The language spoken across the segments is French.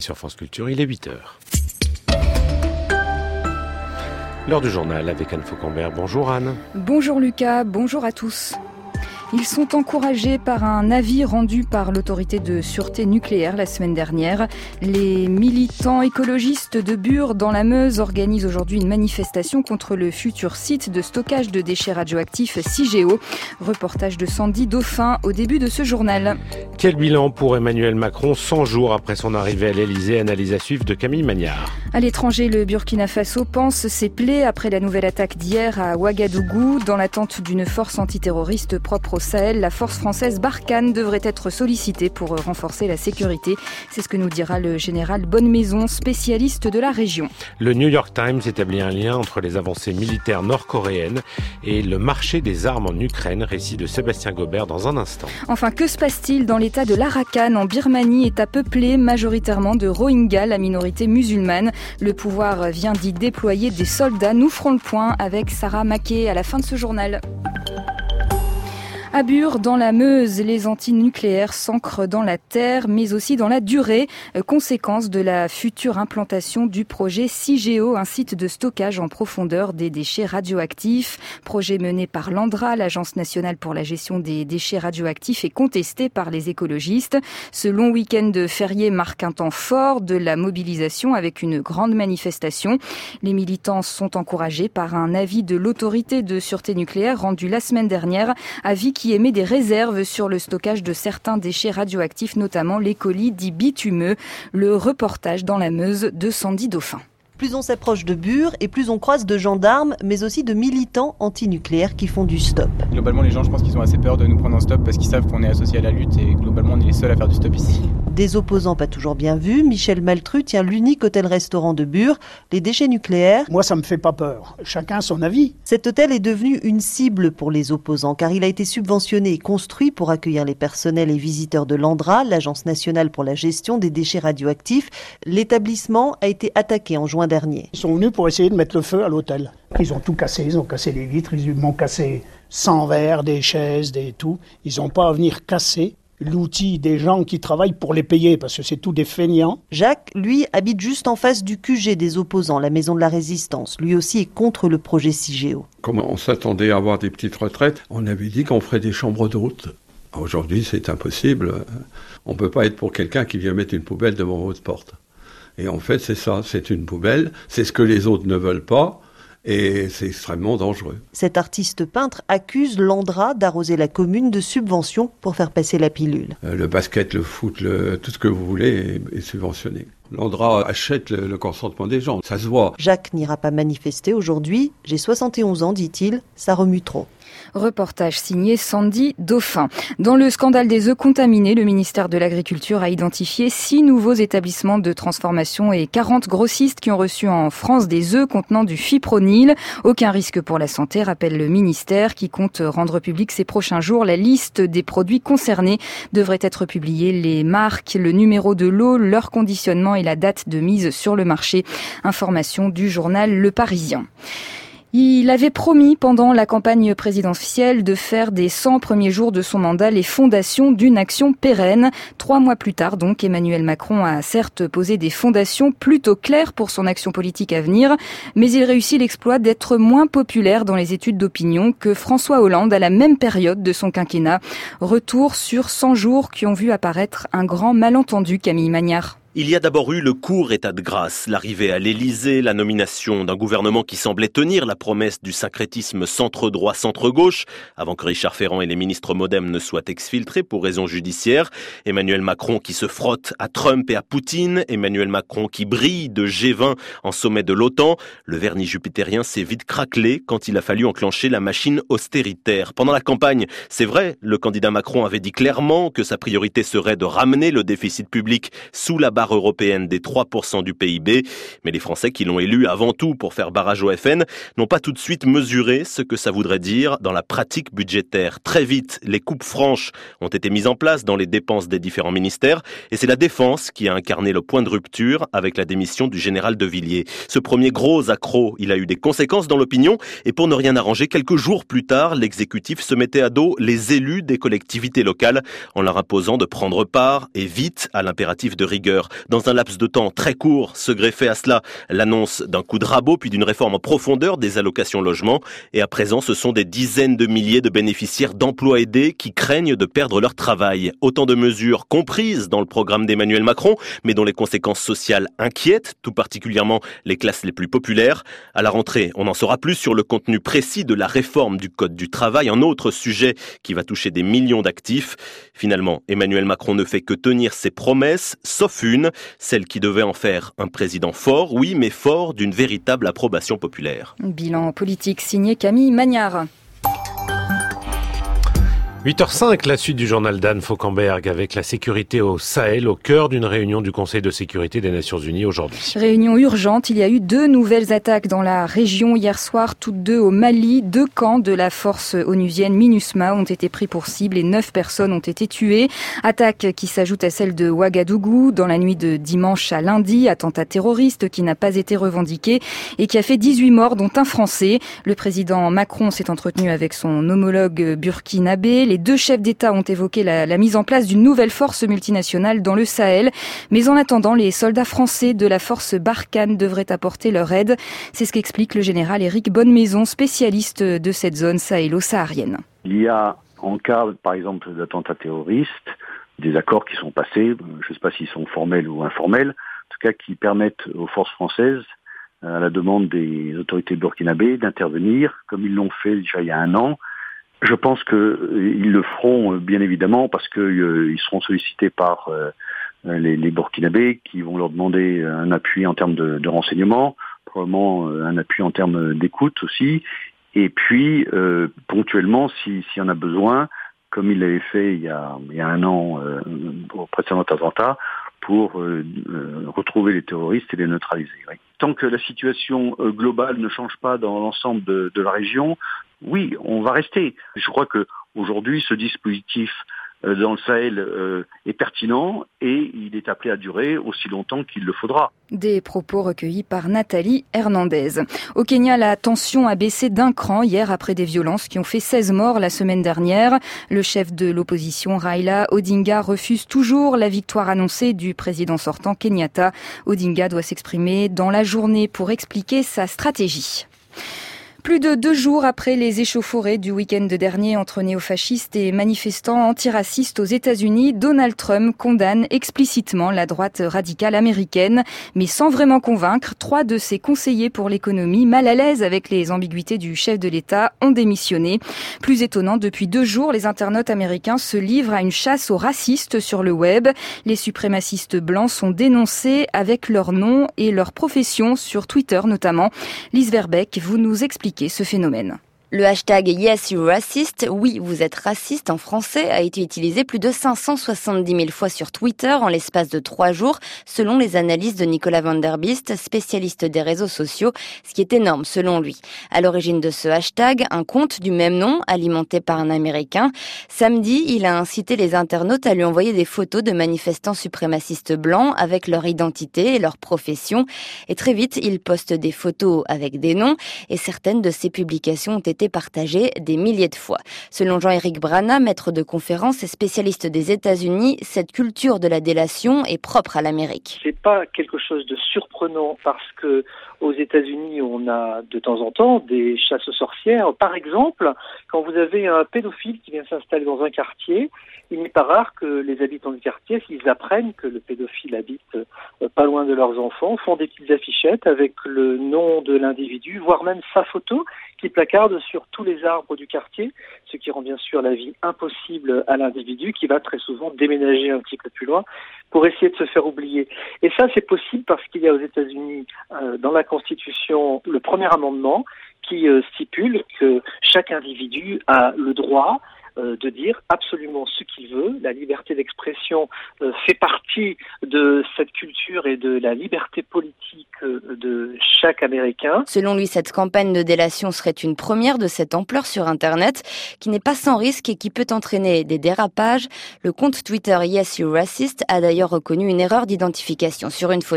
sur France Culture, il est 8h. L'heure du journal avec Anne Faucambert. Bonjour Anne. Bonjour Lucas, bonjour à tous. Ils sont encouragés par un avis rendu par l'autorité de sûreté nucléaire la semaine dernière. Les militants écologistes de Bure dans la Meuse organisent aujourd'hui une manifestation contre le futur site de stockage de déchets radioactifs Cigéo. Reportage de Sandy Dauphin au début de ce journal. Quel bilan pour Emmanuel Macron 100 jours après son arrivée à l'Elysée? Analyse à suivre de Camille Magnard. À l'étranger, le Burkina Faso panse ses plaies après la nouvelle attaque d'hier à Ouagadougou. Dans l'attente d'une force antiterroriste propre au Sahel, la force française Barkhane devrait être sollicitée pour renforcer la sécurité. C'est ce que nous dira le général Bonnemaison, spécialiste de la région. Le New York Times établit un lien entre les avancées militaires nord-coréennes et le marché des armes en Ukraine. Récit de Sébastien Gobert dans un instant. Enfin, que se passe-t-il dans l'état de l'Arakan en Birmanie? État peuplé majoritairement de Rohingyas, la minorité musulmane. Le pouvoir vient d'y déployer des soldats. Nous ferons le point avec Sarah Maquet à la fin de ce journal. À Bure, dans la Meuse, les antinucléaires s'ancrent dans la terre, mais aussi dans la durée, conséquence de la future implantation du projet Cigéo, un site de stockage en profondeur des déchets radioactifs. Projet mené par l'ANDRA, l'Agence nationale pour la gestion des déchets radioactifs, et contesté par les écologistes. Ce long week-end férié marque un temps fort de la mobilisation avec une grande manifestation. Les militants sont encouragés par un avis de l'autorité de sûreté nucléaire rendu la semaine dernière, avis qui émet des réserves sur le stockage de certains déchets radioactifs, notamment les colis dits bitumeux. Le reportage dans la Meuse de Sandy Dauphin. Plus on s'approche de Bure et plus on croise de gendarmes, mais aussi de militants antinucléaires qui font du stop. Globalement, les gens, je pense qu'ils ont assez peur de nous prendre en stop parce qu'ils savent qu'on est associés à la lutte et globalement, on est les seuls à faire du stop ici. Des opposants pas toujours bien vus, Michel Maltru tient l'unique hôtel-restaurant de Bure, les déchets nucléaires. Moi, ça me fait pas peur. Chacun son avis. Cet hôtel est devenu une cible pour les opposants car il a été subventionné et construit pour accueillir les personnels et visiteurs de l'ANDRA, l'Agence nationale pour la gestion des déchets radioactifs. L'établissement a été attaqué en juin dernier. Ils sont venus pour essayer de mettre le feu à l'hôtel. Ils ont tout cassé, ils ont cassé les vitres, ils m'ont cassé 100 verres, des chaises, des tout. Ils n'ont pas à venir casser l'outil des gens qui travaillent pour les payer, parce que c'est tout des feignants. Jacques, lui, habite juste en face du QG des opposants, la Maison de la Résistance. Lui aussi est contre le projet Cigéo. Comme on s'attendait à avoir des petites retraites, on avait dit qu'on ferait des chambres d'hôtes. Aujourd'hui, c'est impossible. On ne peut pas être pour quelqu'un qui vient mettre une poubelle devant votre porte. Et en fait, c'est ça, c'est une poubelle, c'est ce que les autres ne veulent pas, et c'est extrêmement dangereux. Cet artiste peintre accuse l'ANDRA d'arroser la commune de subventions pour faire passer la pilule. Le basket, le foot, tout ce que vous voulez est subventionné. L'ANDRA achète le consentement des gens, ça se voit. Jacques n'ira pas manifester aujourd'hui. J'ai 71 ans, dit-il, ça remue trop. Reportage signé Sandy Dauphin. Dans le scandale des œufs contaminés, le ministère de l'Agriculture a identifié 6 nouveaux établissements de transformation et 40 grossistes qui ont reçu en France des œufs contenant du fipronil. Aucun risque pour la santé, rappelle le ministère, qui compte rendre public ces prochains jours. La liste des produits concernés devrait être publiée. Les marques, le numéro de lot, leur conditionnement et la date de mise sur le marché. Information du journal Le Parisien. Il avait promis pendant la campagne présidentielle de faire des 100 premiers jours de son mandat les fondations d'une action pérenne. 3 mois plus tard, donc, Emmanuel Macron a certes posé des fondations plutôt claires pour son action politique à venir, mais il réussit l'exploit d'être moins populaire dans les études d'opinion que François Hollande à la même période de son quinquennat. Retour sur 100 jours qui ont vu apparaître un grand malentendu, Camille Magnard. Il y a d'abord eu le court état de grâce, l'arrivée à l'Élysée, la nomination d'un gouvernement qui semblait tenir la promesse du syncrétisme centre-droit, centre-gauche, avant que Richard Ferrand et les ministres MoDem ne soient exfiltrés pour raisons judiciaires. Emmanuel Macron qui se frotte à Trump et à Poutine. Emmanuel Macron qui brille de G20 en sommet de l'OTAN. Le vernis jupitérien s'est vite craquelé quand il a fallu enclencher la machine austéritaire. Pendant la campagne, c'est vrai, le candidat Macron avait dit clairement que sa priorité serait de ramener le déficit public sous la barre européenne des 3% du PIB. Mais les Français qui l'ont élu avant tout pour faire barrage au FN n'ont pas tout de suite mesuré ce que ça voudrait dire dans la pratique budgétaire. Très vite, les coupes franches ont été mises en place dans les dépenses des différents ministères et c'est la Défense qui a incarné le point de rupture avec la démission du général de Villiers. Ce premier gros accroc, il a eu des conséquences dans l'opinion et pour ne rien arranger, quelques jours plus tard, l'exécutif se mettait à dos les élus des collectivités locales en leur imposant de prendre part et vite à l'impératif de rigueur. pouvoir dans un laps de temps très court. Se greffer à cela l'annonce d'un coup de rabot puis d'une réforme en profondeur des allocations logement. Et à présent, ce sont des dizaines de milliers de bénéficiaires d'emplois aidés qui craignent de perdre leur travail. Autant de mesures comprises dans le programme d'Emmanuel Macron, mais dont les conséquences sociales inquiètent, tout particulièrement les classes les plus populaires. À la rentrée, on en saura plus sur le contenu précis de la réforme du Code du travail, un autre sujet qui va toucher des millions d'actifs. Finalement, Emmanuel Macron ne fait que tenir ses promesses, sauf une, celle qui devait en faire un président fort, oui, mais fort d'une véritable approbation populaire. Bilan politique signé Camille Magnard. 8h05, la suite du journal d'Anne Fauquemberg avec la sécurité au Sahel au cœur d'une réunion du Conseil de sécurité des Nations Unies aujourd'hui. Réunion urgente, il y a eu 2 nouvelles attaques dans la région hier soir, toutes 2 au Mali. 2 camps de la force onusienne MINUSMA ont été pris pour cible et 9 personnes ont été tuées. Attaque qui s'ajoute à celle de Ouagadougou dans la nuit de dimanche à lundi. Attentat terroriste qui n'a pas été revendiqué et qui a fait 18 morts dont un Français. Le président Macron s'est entretenu avec son homologue burkinabé. Les 2 chefs d'État ont évoqué la mise en place d'une nouvelle force multinationale dans le Sahel. Mais en attendant, les soldats français de la force Barkhane devraient apporter leur aide. C'est ce qu'explique le général Éric Bonnemaison, spécialiste de cette zone sahélo-saharienne. Il y a, en cas, par exemple, d'attentats terroristes, des accords qui sont passés, je ne sais pas s'ils sont formels ou informels, en tout cas qui permettent aux forces françaises, à la demande des autorités burkinabées, d'intervenir, comme ils l'ont fait déjà il y a 1 an. Je pense qu'ils le feront bien évidemment parce qu'ils seront sollicités par les Burkinabés qui vont leur demander un appui en termes de renseignement, probablement un appui en termes d'écoute aussi, et puis ponctuellement s'il y en a besoin, comme il l'avait fait il y a 1 an au précédent attentat, pour retrouver les terroristes et les neutraliser. Oui. Tant que la situation globale ne change pas dans l'ensemble de la région, oui, on va rester. Je crois que aujourd'hui, ce dispositif dans le Sahel est pertinent et il est appelé à durer aussi longtemps qu'il le faudra. Des propos recueillis par Nathalie Hernandez. Au Kenya, la tension a baissé d'1 cran hier après des violences qui ont fait 16 morts la semaine dernière. Le chef de l'opposition, Raila Odinga, refuse toujours la victoire annoncée du président sortant Kenyatta. Odinga doit s'exprimer dans la journée pour expliquer sa stratégie. Plus de 2 jours après les échauffourées du week-end dernier entre néofascistes et manifestants antiracistes aux États-Unis, Donald Trump condamne explicitement la droite radicale américaine, mais sans vraiment convaincre. 3 de ses conseillers pour l'économie, mal à l'aise avec les ambiguïtés du chef de l'État, ont démissionné. Plus étonnant, depuis 2 jours, les internautes américains se livrent à une chasse aux racistes sur le web. Les suprémacistes blancs sont dénoncés avec leur nom et leur profession sur Twitter notamment. Lise Verbeek, vous nous expliquez ce phénomène. Le hashtag Yes You Racist, oui vous êtes raciste en français, a été utilisé plus de 570 000 fois sur Twitter en l'espace de 3 jours, selon les analyses de Nicolas Van Der Biest, spécialiste des réseaux sociaux, ce qui est énorme selon lui. À l'origine de ce hashtag, un compte du même nom, alimenté par un Américain. Samedi, il a incité les internautes à lui envoyer des photos de manifestants suprémacistes blancs avec leur identité et leur profession. Et très vite, il poste des photos avec des noms et certaines de ses publications ont été partagé des milliers de fois. Selon Jean-Éric Brana, maître de conférence et spécialiste des États-Unis, cette culture de la délation est propre à l'Amérique. C'est pas quelque chose de surprenant parce que aux États-Unis, on a de temps en temps des chasses aux sorcières. Par exemple, quand vous avez un pédophile qui vient s'installer dans un quartier, il n'est pas rare que les habitants du quartier, s'ils apprennent que le pédophile habite pas loin de leurs enfants, font des petites affichettes avec le nom de l'individu, voire même sa photo, qui placarde sur tous les arbres du quartier, ce qui rend bien sûr la vie impossible à l'individu qui va très souvent déménager un petit peu plus loin pour essayer de se faire oublier. Et ça, c'est possible parce qu'il y a aux États-Unis, dans la Constitution, le premier amendement qui stipule que chaque individu a le droit de dire absolument ce qu'il veut. La liberté d'expression fait partie de cette culture et de la liberté politique de chaque Américain. Selon lui, cette campagne de délation serait une première de cette ampleur sur Internet, qui n'est pas sans risque et qui peut entraîner des dérapages. Le compte Twitter Yes You Racist a d'ailleurs reconnu une erreur d'identification sur une photo.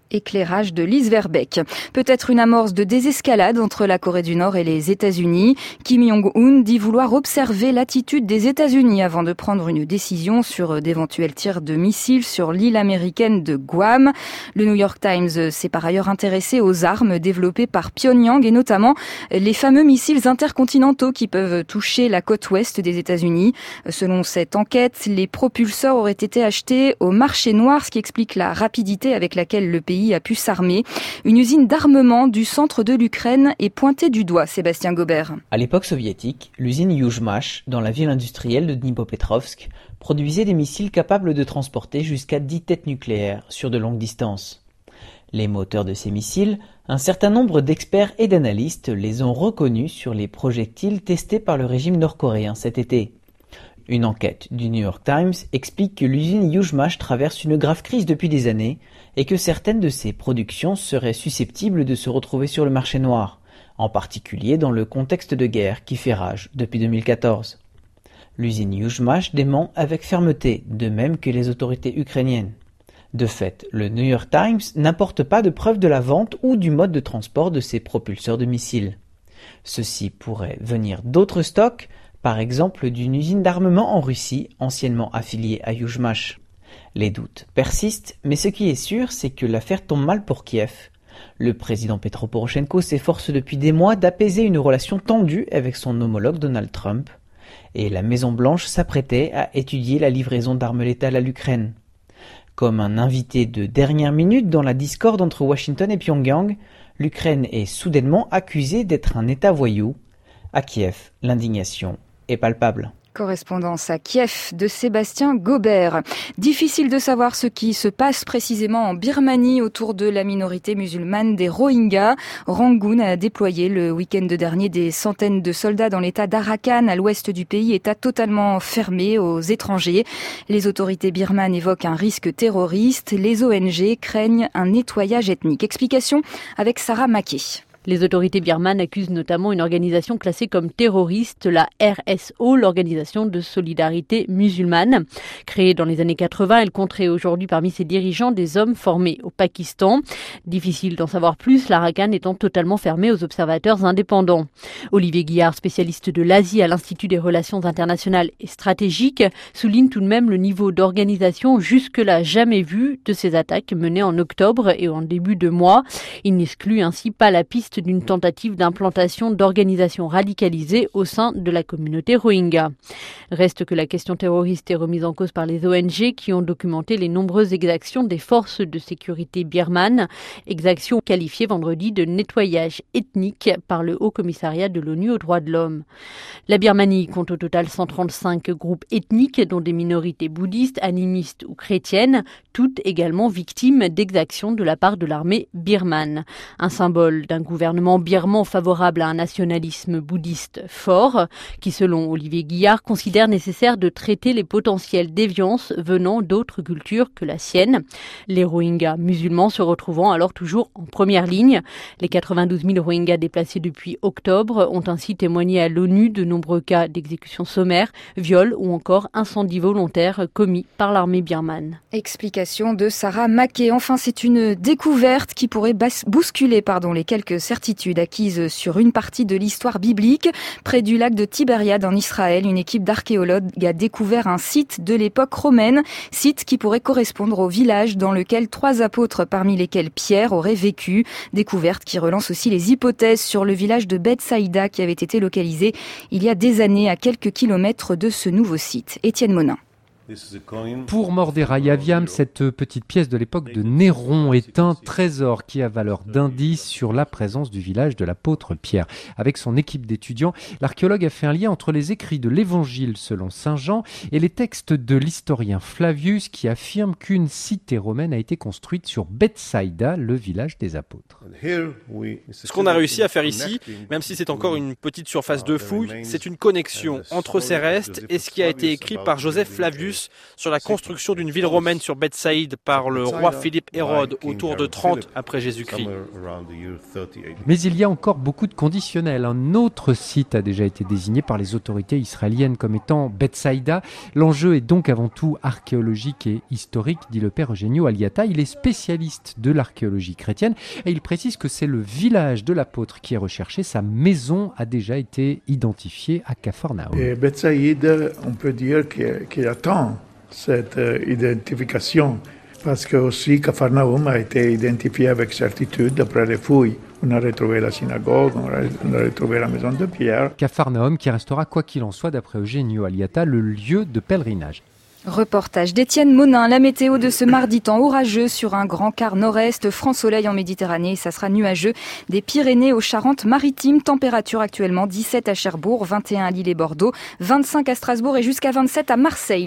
Éclairage de Lise Verbeek. Peut-être une amorce de désescalade entre la Corée du Nord et les États-Unis. Kim Jong-un dit vouloir observer l'attitude des États-Unis avant de prendre une décision sur d'éventuels tirs de missiles sur l'île américaine de Guam. Le New York Times s'est par ailleurs intéressé aux armes développées par Pyongyang et notamment les fameux missiles intercontinentaux qui peuvent toucher la côte ouest des États-Unis. Selon cette enquête, les propulseurs auraient été achetés au marché noir, ce qui explique la rapidité avec laquelle le pays a pu s'armer. Une usine d'armement du centre de l'Ukraine est pointée du doigt, Sébastien Gobert. À l'époque soviétique, l'usine Yuzhmash, dans la ville industrielle de Dnipropetrovsk, produisait des missiles capables de transporter jusqu'à 10 têtes nucléaires sur de longues distances. Les moteurs de ces missiles, un certain nombre d'experts et d'analystes les ont reconnus sur les projectiles testés par le régime nord-coréen cet été. Une enquête du New York Times explique que l'usine Yuzhmash traverse une grave crise depuis des années et que certaines de ses productions seraient susceptibles de se retrouver sur le marché noir, en particulier dans le contexte de guerre qui fait rage depuis 2014. L'usine Yuzhmash dément avec fermeté, de même que les autorités ukrainiennes. De fait, le New York Times n'apporte pas de preuve de la vente ou du mode de transport de ces propulseurs de missiles. Ceci pourrait venir d'autres stocks, par exemple d'une usine d'armement en Russie, anciennement affiliée à Yuzhmash. Les doutes persistent, mais ce qui est sûr, c'est que l'affaire tombe mal pour Kiev. Le président Petro Poroshenko s'efforce depuis des mois d'apaiser une relation tendue avec son homologue Donald Trump, et la Maison-Blanche s'apprêtait à étudier la livraison d'armes létales à l'Ukraine. Comme un invité de dernière minute dans la discorde entre Washington et Pyongyang, l'Ukraine est soudainement accusée d'être un État voyou. À Kiev, l'indignation est palpable. Correspondance à Kiev de Sébastien Gobert. Difficile de savoir ce qui se passe précisément en Birmanie autour de la minorité musulmane des Rohingyas. Rangoon a déployé le week-end dernier des centaines de soldats dans l'état d'Arakan, à l'ouest du pays, état totalement fermé aux étrangers. Les autorités birmanes évoquent un risque terroriste. Les ONG craignent un nettoyage ethnique. Explication avec Sarah Mackey. Les autorités birmanes accusent notamment une organisation classée comme terroriste, la RSO, l'Organisation de solidarité musulmane. Créée dans les années 80, elle compterait aujourd'hui parmi ses dirigeants des hommes formés au Pakistan. Difficile d'en savoir plus, l'Arakan étant totalement fermée aux observateurs indépendants. Olivier Guillard, spécialiste de l'Asie à l'Institut des relations internationales et stratégiques, souligne tout de même le niveau d'organisation jusque-là jamais vu de ces attaques menées en octobre et en début de mois. Il n'exclut ainsi pas la piste d'une tentative d'implantation d'organisations radicalisées au sein de la communauté Rohingya. Reste que la question terroriste est remise en cause par les ONG qui ont documenté les nombreuses exactions des forces de sécurité birmanes, exactions qualifiées vendredi de nettoyage ethnique par le Haut Commissariat de l'ONU aux droits de l'homme. La Birmanie compte au total 135 groupes ethniques, dont des minorités bouddhistes, animistes ou chrétiennes, toutes également victimes d'exactions de la part de l'armée birmane. Un symbole d'un gouvernement birman favorable à un nationalisme bouddhiste fort, qui selon Olivier Guillard considère nécessaire de traiter les potentielles déviances venant d'autres cultures que la sienne. Les Rohingyas musulmans se retrouvant alors toujours en première ligne. Les 92 000 Rohingyas déplacés depuis octobre ont ainsi témoigné à l'ONU de nombreux cas d'exécution sommaire, viols ou encore incendies volontaires commis par l'armée birmane. Explication de Sarah Mackey. Enfin, c'est une découverte qui pourrait bousculer les quelques certitudes acquises sur une partie de l'histoire biblique. Près du lac de Tibériade en Israël, une équipe d'archéologues a découvert un site de l'époque romaine, site qui pourrait correspondre au village dans lequel 3 apôtres, parmi lesquels Pierre, auraient vécu. Découverte qui relance aussi les hypothèses sur le village de Bethsaïda qui avait été localisé il y a des années à quelques kilomètres de ce nouveau site. Étienne Monin. Pour Mordechai Aviam, cette petite pièce de l'époque de Néron est un trésor qui a valeur d'indice sur la présence du village de l'apôtre Pierre. Avec son équipe d'étudiants, l'archéologue a fait un lien entre les écrits de l'Évangile selon saint Jean et les textes de l'historien Flavius qui affirme qu'une cité romaine a été construite sur Bethsaïda, le village des apôtres. Ce qu'on a réussi à faire ici, même si c'est encore une petite surface de fouille, c'est une connexion entre ces restes et ce qui a été écrit par Joseph Flavius plus sur la construction d'une ville romaine sur Bethsaïde par le roi Philippe Hérode autour de 30 après Jésus-Christ. Mais il y a encore beaucoup de conditionnels. Un autre site a déjà été désigné par les autorités israéliennes comme étant Bethsaïda. L'enjeu est donc avant tout archéologique et historique, dit le père Eugenio Aliata. Il est spécialiste de l'archéologie chrétienne et il précise que c'est le village de l'apôtre qui est recherché. Sa maison a déjà été identifiée à Capharnaüm. Et Bethsaïde, on peut dire qu'il attend cette identification parce que aussi Capharnaüm a été identifié avec certitude d'après les fouilles. On a retrouvé la synagogue, on a retrouvé la maison de Pierre. Capharnaüm qui restera, quoi qu'il en soit, d'après Eugenio Aliata, le lieu de pèlerinage. Reportage d'Étienne Monin. La météo de ce mardi, temps orageux sur un grand quart nord-est, franc soleil en Méditerranée, ça sera nuageux des Pyrénées aux Charentes-Maritimes. Température actuellement 17 à Cherbourg, 21 à Lille et Bordeaux, 25 à Strasbourg et jusqu'à 27 à Marseille.